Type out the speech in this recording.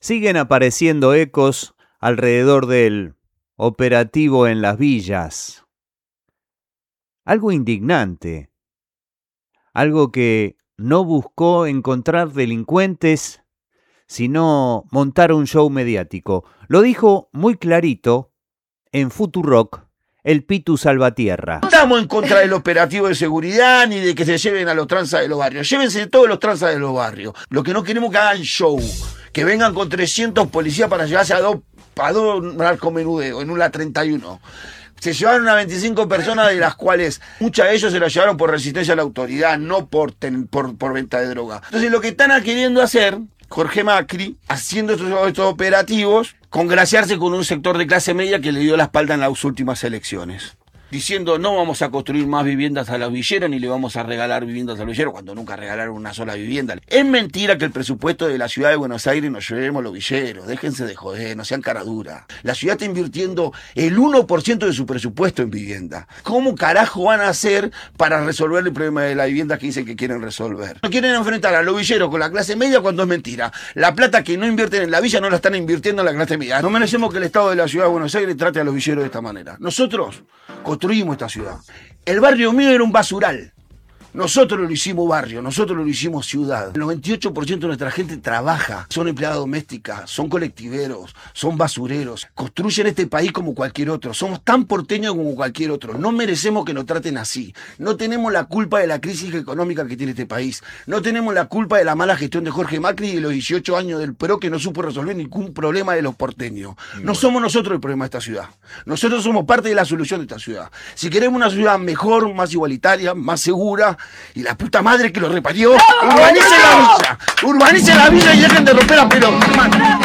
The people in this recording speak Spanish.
Siguen apareciendo ecos alrededor del operativo en las villas. Algo indignante, algo que no buscó encontrar delincuentes, sino montar un show mediático. Lo dijo muy clarito en Futurock el Pitu Salvatierra. No estamos en contra del operativo de seguridad ni de que se lleven a los tranzas de los barrios. Llévense todos los tranzas de los barrios. Lo que no queremos es que hagan show. Que vengan con 300 policías para llevarse a dos narcomenudeos en un LA31. Se llevaron a 25 personas, de las cuales muchas de ellos se las llevaron por resistencia a la autoridad, no por venta de droga. Entonces lo que están queriendo hacer Jorge Macri, haciendo estos operativos, congraciarse con un sector de clase media que le dio la espalda en las últimas elecciones. Diciendo no vamos a construir más viviendas a los villeros ni le vamos a regalar viviendas a los villeros cuando nunca regalaron una sola vivienda. Es mentira que el presupuesto de la ciudad de Buenos Aires nos llevemos los villeros. Déjense de joder, no sean cara dura. La ciudad está invirtiendo el 1% de su presupuesto en vivienda. ¿Cómo carajo van a hacer para resolver el problema de la vivienda que dicen que quieren resolver? No quieren enfrentar a los villeros con la clase media cuando es mentira. La plata que no invierten en la villa no la están invirtiendo en la clase media. No merecemos que el Estado de la ciudad de Buenos Aires trate a los villeros de esta manera. Nosotros construimos esta ciudad. El barrio mío era un basural. Nosotros lo hicimos barrio, nosotros lo hicimos ciudad. El 98% de nuestra gente trabaja, son empleadas domésticas, son colectiveros, son basureros. Construyen este país como cualquier otro. Somos tan porteños como cualquier otro. No merecemos que nos traten así. No tenemos la culpa de la crisis económica que tiene este país. No tenemos la culpa de la mala gestión de Jorge Macri y de los 18 años del PRO que no supo resolver ningún problema de los porteños. No somos nosotros el problema de esta ciudad. Nosotros somos parte de la solución de esta ciudad. Si queremos una ciudad mejor, más igualitaria, más segura, y la puta madre que lo reparió, urbanicen la villa y dejen de romper la pelota, hermano.